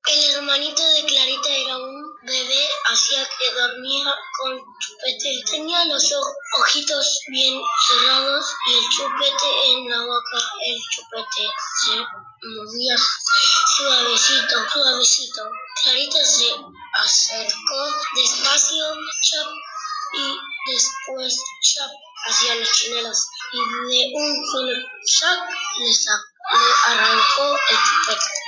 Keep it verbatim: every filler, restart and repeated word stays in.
El hermanito de Clarita era un bebé, hacía que dormía con Chupete. Tenía los ojitos bien cerrados y el chupete en la boca. El Chupete se movía suavecito, suavecito. Clarita se acercó despacio, chap, y después chap hacia los chinelos. Y de un solo chac le, le arrancó el chupete.